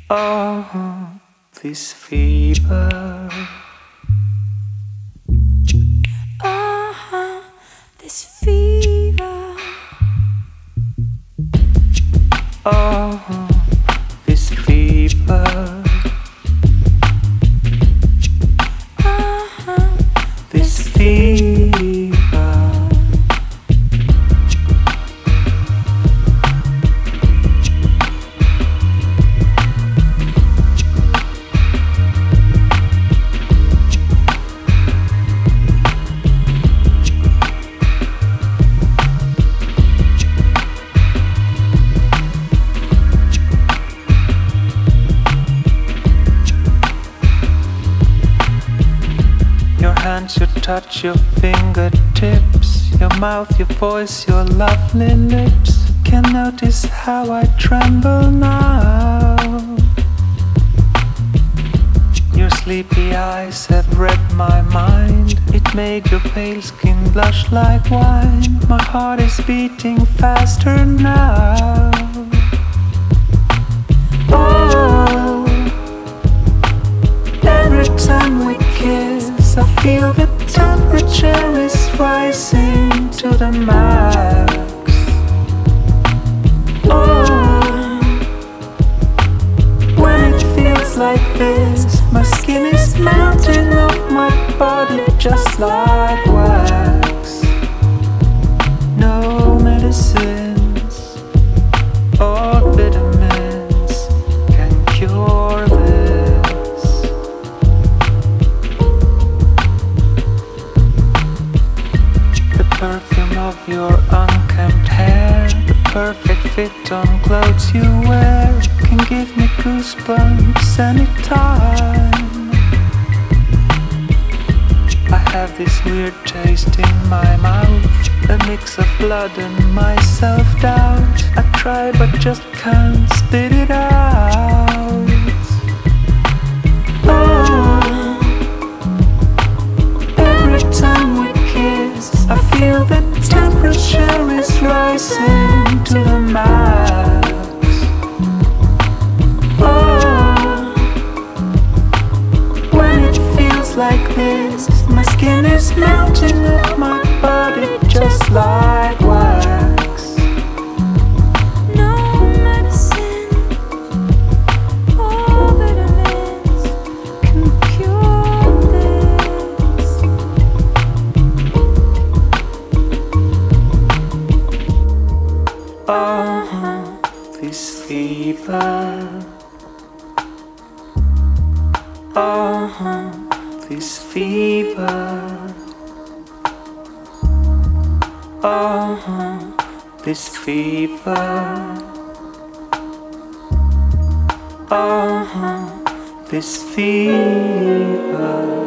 Oh, this fever. This fever. Oh, this fever. This fever. Hands, your touch, your fingertips, your mouth, your voice, your lovely lips. Can't notice how I tremble now. Your sleepy eyes have read my mind. It made your pale skin blush like wine. My heart is beating faster now. Oh, every time we kiss, I feel the temperature is rising to the max. Oh, when it feels like this, my skin is melting off my body just like wax. No medicines or vitamins can cure this. Perfume of your unkempt hair, the perfect fit on clothes you wear, can give me goosebumps anytime. I have this weird taste in my mouth, a mix of blood and my self-doubt. I try but just can't spit it out. Oh, every time we kiss, I feel the temperature is rising to the max. Oh, when it feels like this, my skin is melting off my body just like wax. No medicine or vitamins can cure this. Oh, this fever. Oh, this fever. Oh, this fever. Oh, this fever.